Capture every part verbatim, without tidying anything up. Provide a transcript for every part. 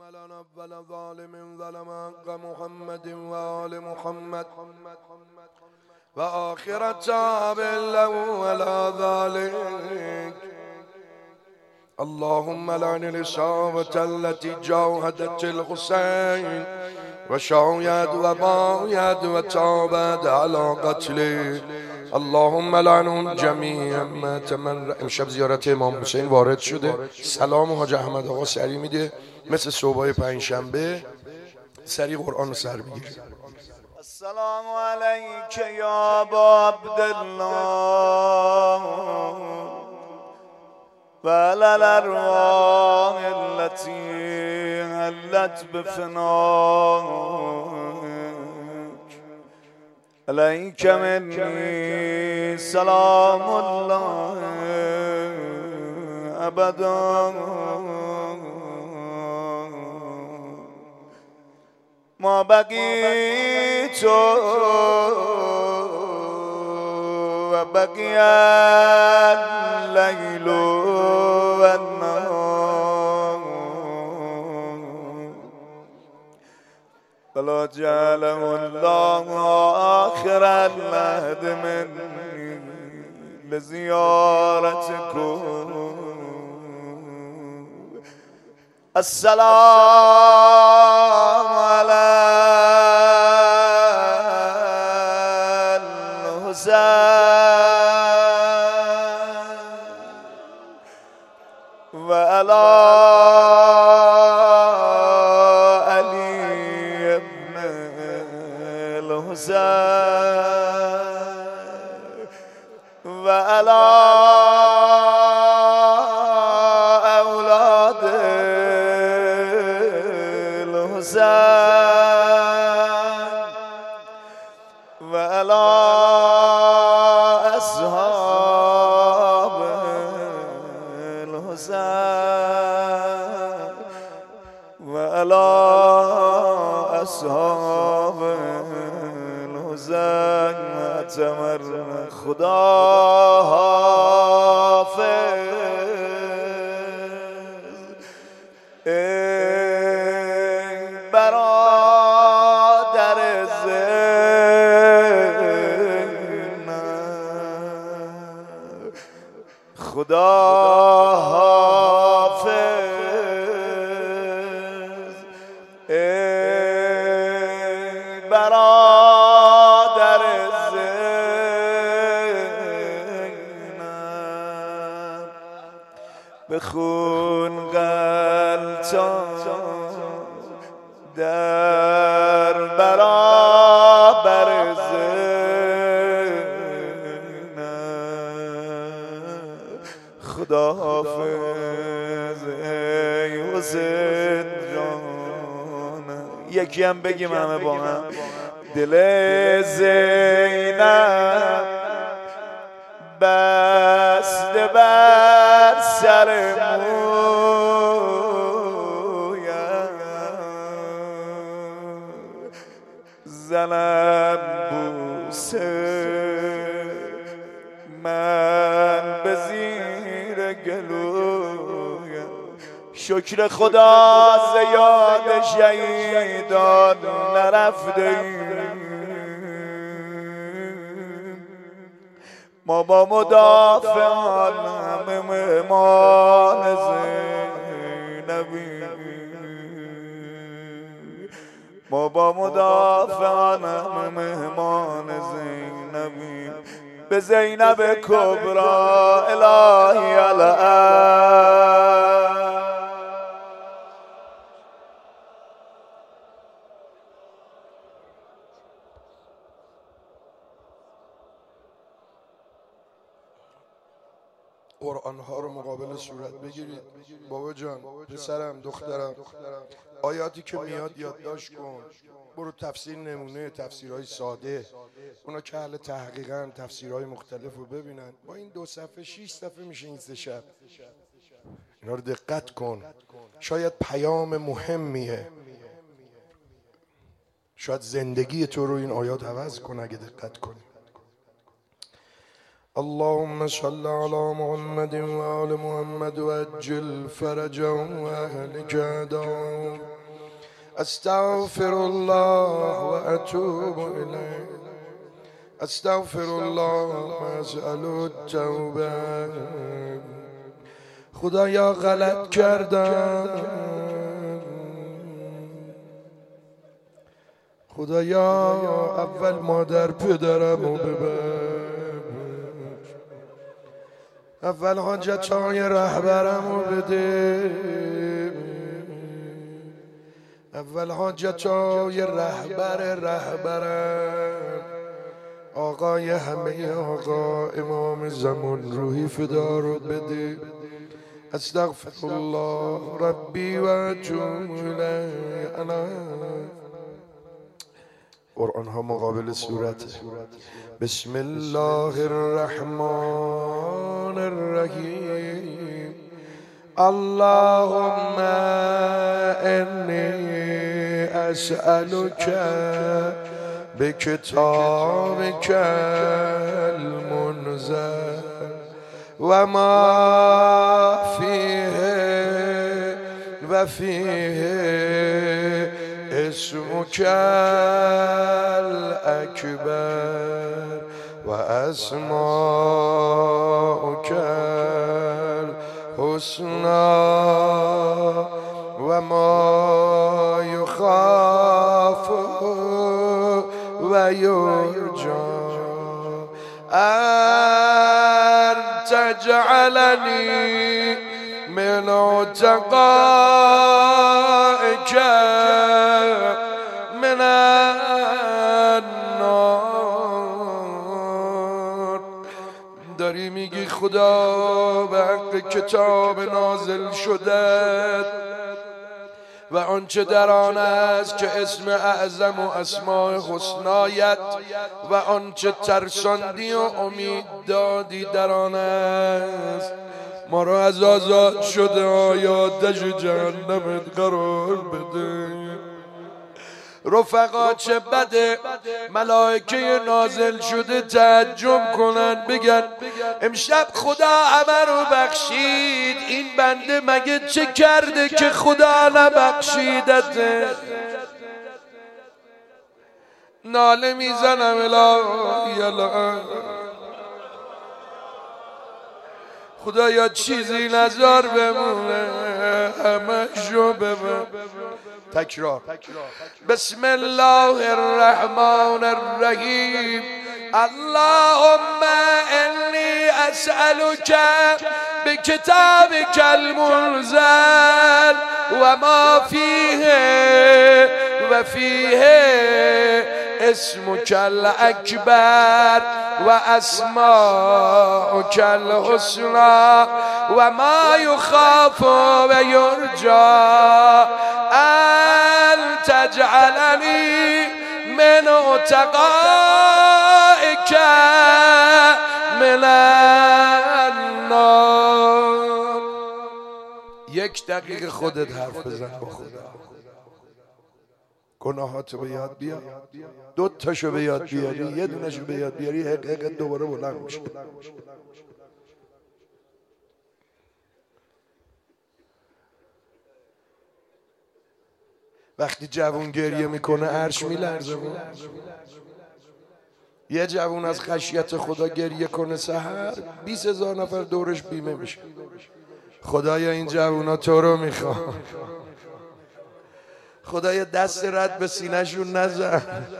لنا أول ظالم ظلم حق محمد وآل محمد وآخر تاب له على ذلك. اللهم لعن الإصابة التي جاهدت الحسين وشايد وبايد وتابت على قتله. اللهم لعنهم جميعا. امشب زیارت امام حسین وارد شده. سلام حاج احمد آقا سری میده مثل صبحای پنجشنبه، سری قرآن رو سر بگیره. السلام علیک یا ابا عبدالله و علی الارواح التي حلت بفناک. علیک منی سلام الله ابدا ما بقيت وبقي الليل والنهار فلا جعله الله آخر العهد مني لزيارتكم. السلام على الحسين وعلى علي بن الحسين وعلى وعلى أصحاب الحسين وعلى أصحاب الحسين. أتمر خدا حافظ برادر زینب، خدا حافظ ای برادر زینب. بخون غلطان در برابر زینب. خدا حافظ ای حسین جان. یکی هم بگیم همه با هم. دل زینب بسته بر سر زنم بوسه من به زیر گلویم. شکر خدا زیاد شهیدان نرفته ما با مدافعان همه مهمان زینبی. ما با مدافعان همه مهمان زینبی. به زینب کبرا الهی الان. قرآن ها رو مقابل صورت بگیرید. بابا جان، پسرم، دخترم، آیاتی که میاد یادداشت کن. برو تفسیر نمونه، تفسیرهای ساده، اونا که اهل تحقیقن تفسیرهای مختلف رو ببینن. با این دو صفحه شیش صفحه میشه این سه شب. اینا رو دقت کن. شاید پیام مهمیه، شاید زندگی تو رو این آیات عوض کن اگه دقت کنی. اللهم صل على محمد وآل محمد وأجل فرجهم وأهلك أعداءهم. أستغفر الله وأتوب إليه. استغفر الله واسأل التوبه. خدایا غلط کردم، خدایا اول مادر پدرمو ببخش، اول حاجتهای رهبرمو بده، اول حاجتهای رهبر رهبرم آقای همه آقا امام زمان روحی فدا رو بده. استغفر الله ربی و اتوب الیه. انا قرآن ها مقابل صورت. بسم الله الرحمن الرحیم. اللهم انی اسألک بکتابک المنزل و ما فیه و فیه اسمک الاکبر و اسماؤک الحسنی و ما یخاف و یرجا ان تجعلنی من عتقائک من النار. داری میگی خدا به حق کتاب نازل شده و آنچه در آن است که اسم اعظم و اسماء حسنایت و آنچه ترساندی و امید دادی در آن است، ما را از آزاد شده آیاتش جهنمت قرار بده. رفقا چه بده ملائکه نازل شده تعجب کنن، بگن امشب خدا همه رو بخشید، این بنده مگه چه کرده که خدا نبخشیدته؟ ناله میزنم الهی الهی خدایا چیزی نذار بمونه، همه شو بمونه. تکرار. بسم الله الرحمن الرحیم. اللهم انی اسألک بکتابک المنزل و ما فیه و فیه اسمک الاکبر و اسماؤک الحسنی و ما یخاف و یرجا ان تجعلنی من عتقائک من النار. یک دقیقه خودت حرف بزن با خدا. گناهاتو به یاد بیار، دو تاشو به یاد بیاری، یه دونشو به یاد بیاری، حق حق دوباره بلند میشه. وقتی جوون گریه میکنه عرش میلرزه. یه جوون از خشیت خدا گریه کنه سحر، بیست هزار نفر دورش بیمه میشه. خدایا این جوونا تو رو میخوان، خدایا دست رد به سینه‌شون نزن،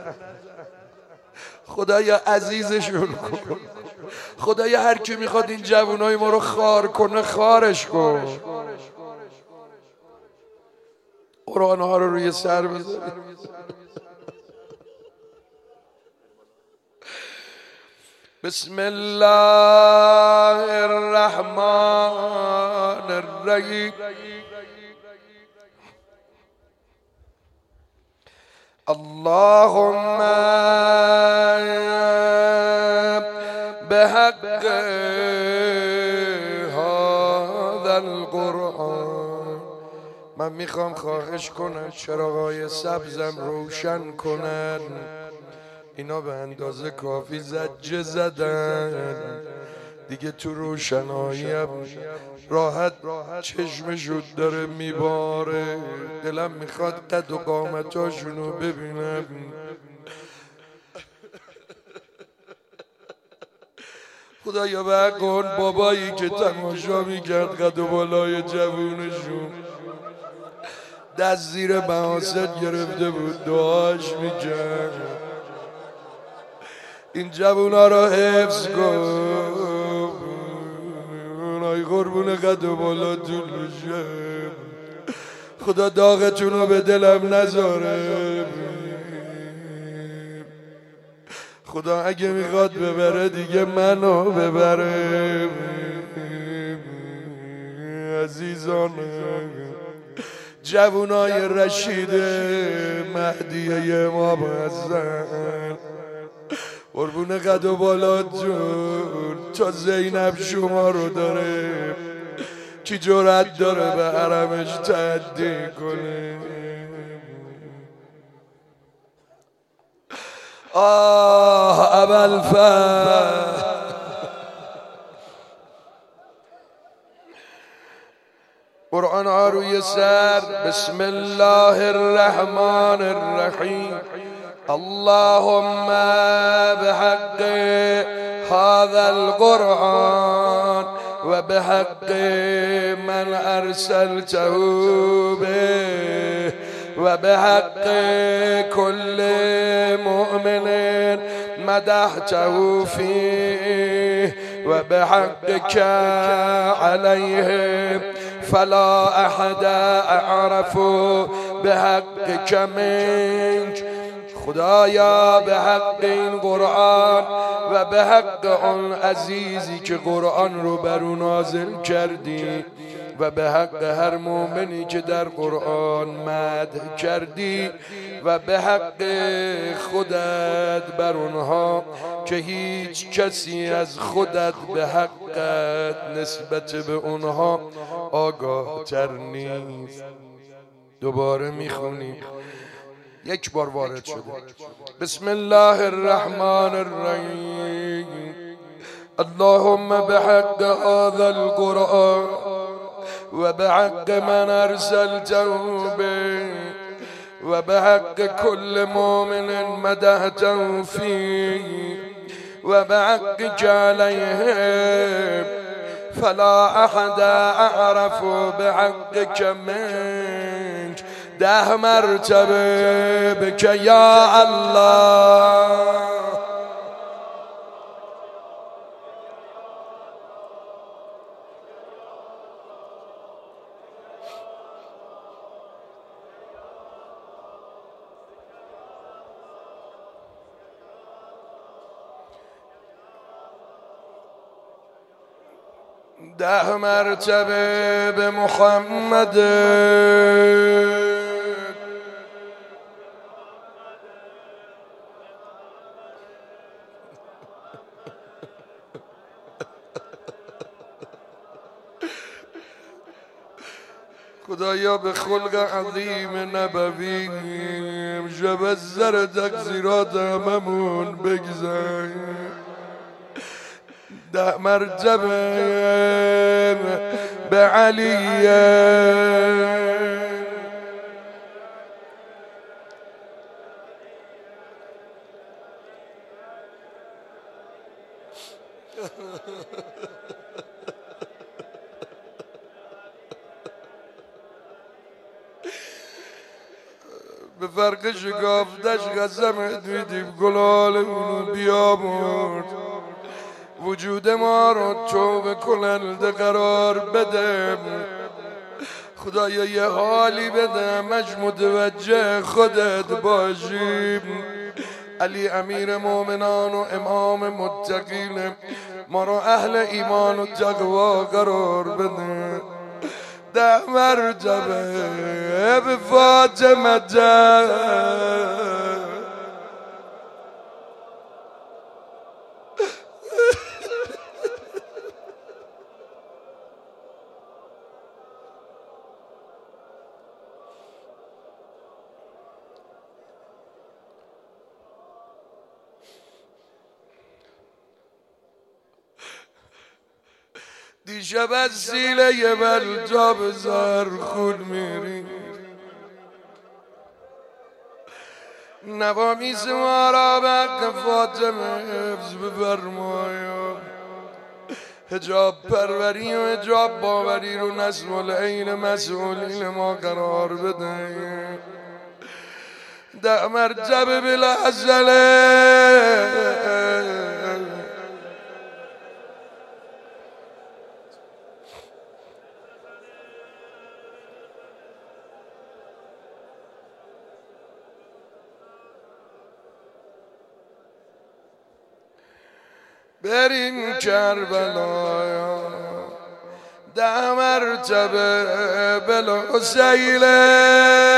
خدایا عزیزشون کن، خدایا هر کی میخواد این جوونای ما رو خار کنه خارش کن. قرآن ها رو روی سر بذاری. بسم الله الرحمن الرحیم. اللهم بحق هذا القرآن، من میخوام خواهش کنم چراغای سبزم روشن کنن. اینا به اندازه کافی زجه زدن، دیگه تو روشناییم راحت چشم شد داره میباره. دلم میخواد قد و قامتاشونو ببینم. خدایا بقون بابایی که تماشا میکرد قد و بالای جوونشون دست زیر محاسد گرفته بود دعاش میکرد این جوونا را حفظ کن. ای قربون قد و بالاتون بشه. خدا داغتونو به دلم نذاره. خدا اگه میخواد ببره دیگه منو ببره. عزیزان جوونای رشید مهدیه امام حسن قربون قد و بالات جون تا زینب شما رو داره کی جرأت داره به حرمش تعدی کنه؟ آه ابوالفضل قرآن ها روی سر. بسم الله الرحمن الرحیم. اللهم بحق هذا القرآن وبحق من أرسلته به وبحق كل مؤمن مدحته فيه وبحقك عليهم فلا أحد أعرف بحقك منك. خدایا به حق این قرآن و به حق آن عزیزی که قرآن رو بر او نازل کردی و به حق هر مؤمنی که در قرآن مدح کردی و به حق خودت بر اونها که هیچ کسی از خودت به حقت نسبت به اونها آگاه تر نیست. دوباره میخونیم یک بار وارد شده. بسم الله الرحمن الرحیم. اللهم بحق هذا القرآن وبحق من أرسلته به وبحق كل مؤمن مدحته فيه وبحقك عليهم فلا أحد أعرف بحقك منك. ده مرتبه بك يا الله. ده مرتبه به محمد خدایا به خلق عظیم نبوی شب از زر تقصیرات هممون بگذر. ده مرتبه به علیه به فرق شکافتش قسمت میدیم گلال اونو بیامرد وجود ما رو توبه کننده قرار بده. خدایا یه حالی بده مش متوجه خودت باشیم. علی امیر مومنان و امام متقین ما رو اهل ایمان و تقوا قرار بده. ده مرتبه به فاطمه دیشب از سیله بلجاب زرخون میری نوامیز ما را به فاطمه حفظ بفرمایا حجاب پروری و حجاب باوری رو نظم العین مسئولین ما قرار بده ده مرتبه بالعزله بریم کربلا ده مرتبه بالحسیله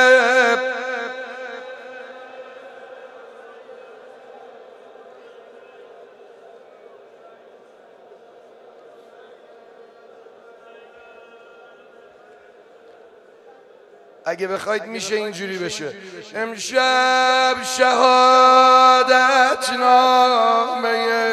اگه بخواید میشه اینجوری بشه امشب شهادت نامه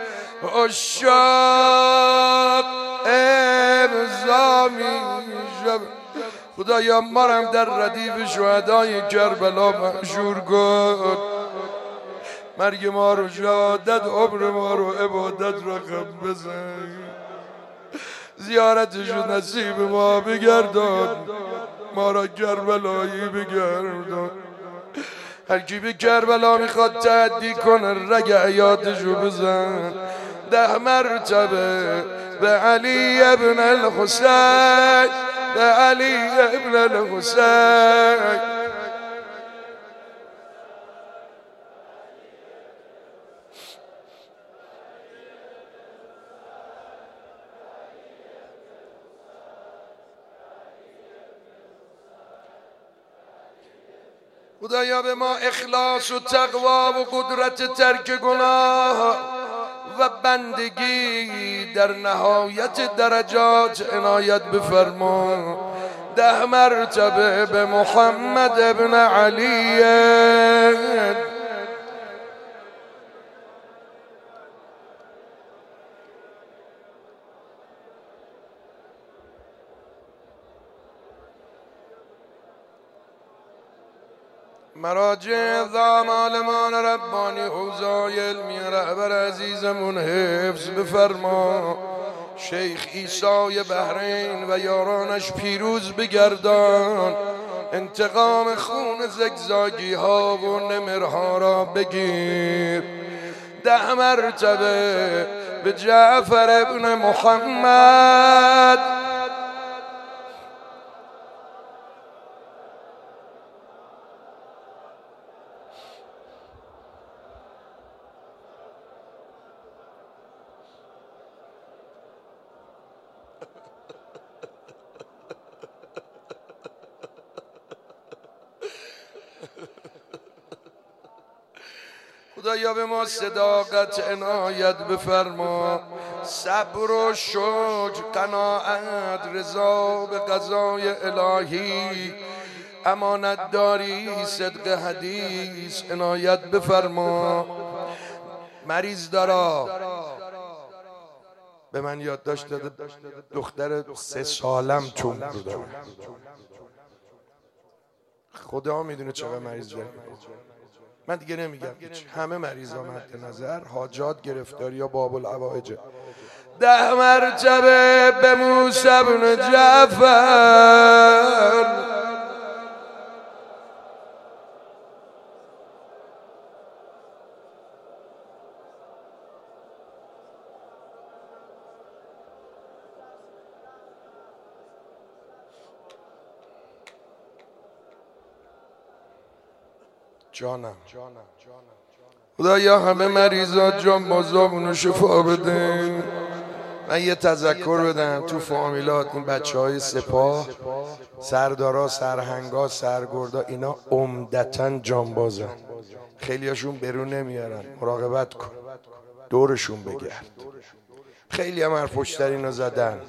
عشاق امضا میشه خدایا مارم در ردیف شهدای کربلا محشور کن مرگ ما رو شهادت عمر ما رو عبادت رقم بزن زیارتشو نصیب ما بگردان ما را کربلایی بگردان هر کی به کربلا میخواد تعدی کنه رگ حیاتشو بزن ده مرتبه به علی ابن الحسین به علی ابن الحسین خدایا به ما اخلاص و تقوا و قدرت ترک گناه و بندگی در نهایت درجات عنایت بفرما ده مرتبه به محمد ابن علی مراجع ذامالمان ربانی حوزای علمی رهبر عزیزمون حفظ بفرما شیخ عیسی بحرین و یارانش پیروز بگردان انتقام خون زگزاگی ها و نمرها را بگیر ده مرتبه به جعفر ابن محمد خدایا به ما صداقت عنایت بفرما صبر و شکر قناعت رضا به قضای الهی امانت داری صدق حدیث عنایت بفرما مریض دارا به من یادداشت داده دختر سه سالم چون رو داره خدا میدونه چقدر مریض داره من دیگه نمیگم هیچ همه مریضا مد نظر حاجات گرفتاری یا باب العوائج ده مرتبه به موسی بن جعفر جانم خدایا همه مریضات جان بازامونو شفا بده من یه تذکر بدم تو فامیلات این بچه های سپاه سردارا سرهنگا سرگردا اینا عمدتاً جانبازن خیلی هاشون برون نمیارن مراقبت کن دورشون بگرد خیلی هم حرفشتر اینا زدن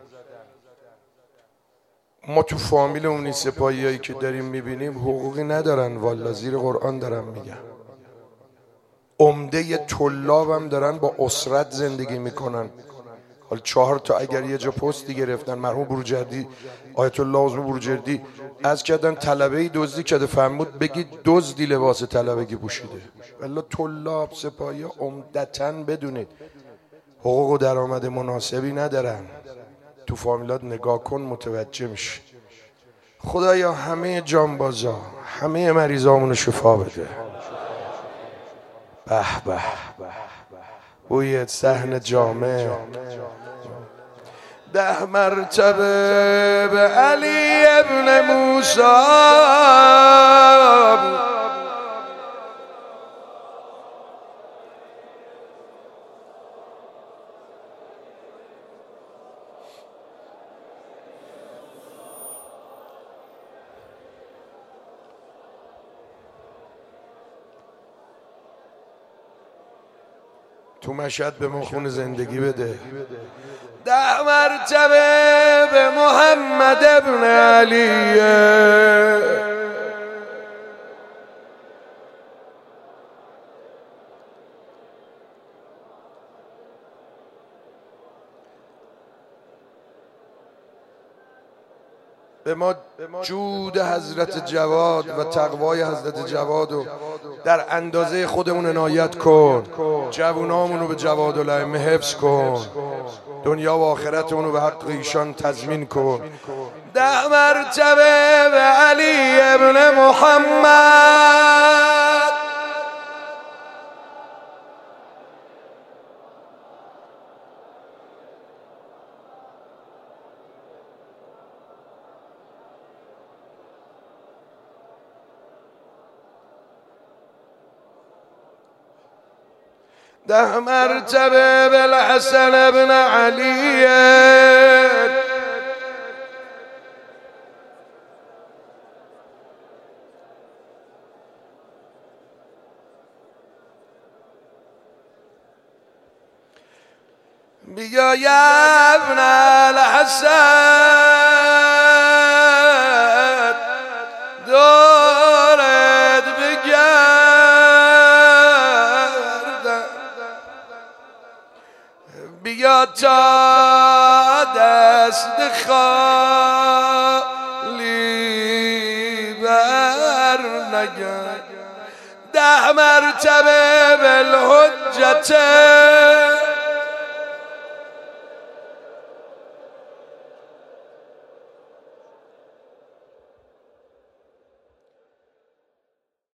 ما تو فامیل اونی سپاهی هایی که داریم میبینیم حقوقی ندارن والا زیر قرآن دارم میگم عمده طلاب هم دارن با اسرت زندگی میکنن حالا چهار تا اگر یه جا پستی گرفتن، مرحوم بروجردی، آیت الله عظمی بروجردی از کردن طلبه‌ای دزدی کرده، فرمود بگید دزدی لباس طلبگی پوشیده. والله طلاب سپاهی عمدتاً بدونید حقوق و درآمد مناسبی ندارن. تو فامیلات نگاه کن متوجه میشه. خدایا همه جانبازا، همه مریضامونو شفا بده. به به بوی صحن جامع. ده مرتبه به علی ابن موسی تو مشهد به ما خون زندگی بده. ده مرتبه به محمد ابن علیه. به ما جود حضرت جواد و تقوای حضرت جواد رو در اندازه خودمون عنایت کن. جوونامونو به جواد الائمه حفظ کن. دنیا و آخرتمون رو به حق ایشان تضمین کن. ده مرتبه به علی ابن محمد. ده مرتبه بالحسن ابن علی. بیا یا ابن الحسن دورت بگردم. بیا تا دست خالی بر نگرد. ده مرتبه بالحسن